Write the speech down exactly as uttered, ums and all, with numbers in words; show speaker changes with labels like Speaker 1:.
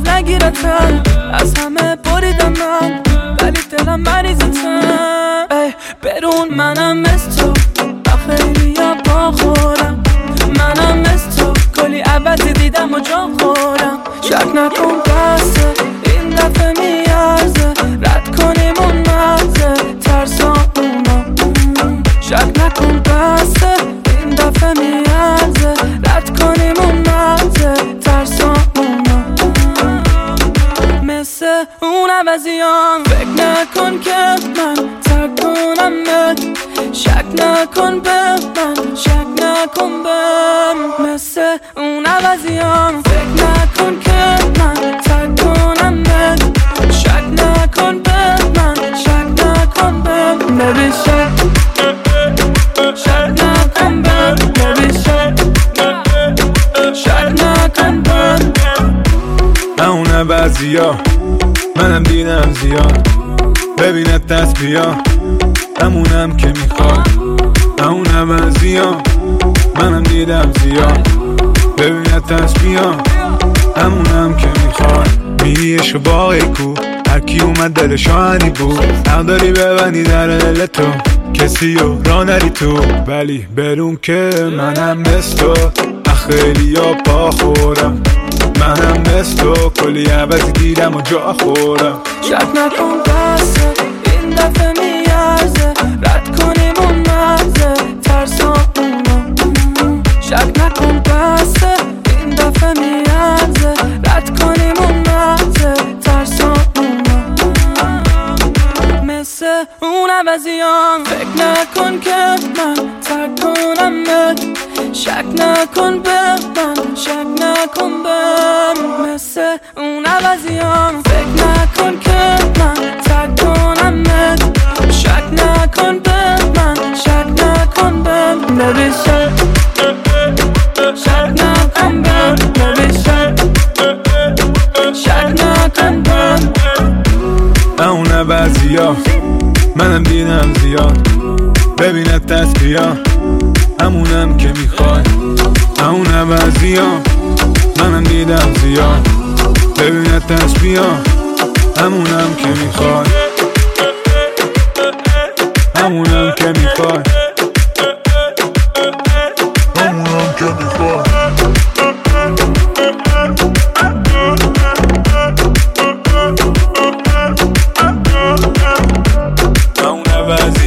Speaker 1: عقب نگیرتم، از همه بریدم من ولی دلم مریضتم. ای برون منم مثل تو با خیلی یا با خورم، منم مثل تو کلی عوضی دیدم و جا خورم. شک نکن بسه این دفعه میارزه، رد کنیم اون مرزه ترسامونو. شک نکن بسه این دفعه میارزه، رد کنیم اون مرزه ترسامونو. مثل اون عوضیام فکر نکن که من ترک کنمت، شک نکن به من، شک نکن بهم. مثل اون عوضیام فکر نکن که من ترک کنمت، شک نکن به من، شک نکن بهم. Baby شک شک نکن بهم، Baby شک شک نکن بهم.
Speaker 2: اون عوضیا منم دیدم زیاد، ببینت دست بیا همونم که میخواد. اون عوضیا منم دیدم زیاد، ببینت دست بیا همونم که میخواد. میگی عشق باقی کو، هرکی اومد دلش آهنی بود. حق داری ببندی در دل تو، کسی رو را نری تو. ولی برون که منم مثل تو خیلی ها پا خورم، منم مثل تو کلی عوضی دیدم و جا خورم.
Speaker 1: شک نکن بسه این دفعه میارزه، رد کنیم اون مرزه ترسامونو. شک نکن بسه این دفعه میارزه، رد کنیم اون مرزه ترسامونو. مثل اون عوضیام فکر نکن که من ترک کنمت، شک نکن به من، شک نکن بهم. مثل اون عوضیام فکر نکن که من ترک کنمت، شک نکن به من، شک نکن بهم. Baby شک شک نکن بهم، Baby شک شک نکن بهم.
Speaker 2: اون عوضیا منم دیدم زیاد، ببینت دست بیا همونم که میخوای. اون عوضیا منم دیدم زیاد، ببینت دست بیا همونم که میخوای، همونم که میخوای، همونم که میخوای. اون عوض